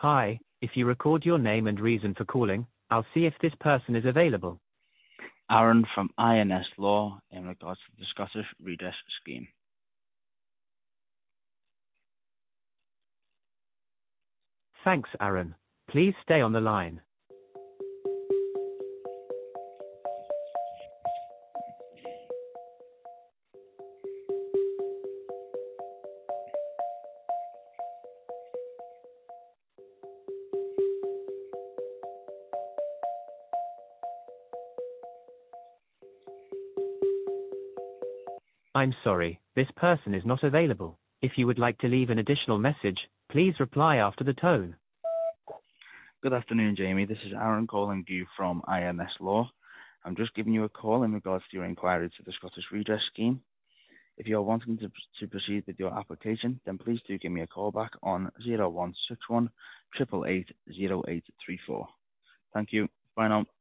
Hi, if you record your name and reason for calling, I'll see if this person is available. Aaron from INS Law in regards to the Scottish Redress Scheme. Thanks, Aaron. Please stay on the line. I'm sorry, this person is not available. If you would like to leave an additional message, please reply after the tone. Good afternoon, Jamie. This is Aaron calling you from INS Law. I'm just giving you a call in regards to your inquiry to the Scottish Redress Scheme. If you are wanting to proceed with your application, then please do give me a call back on 0161 888 0834. Thank you. Bye now.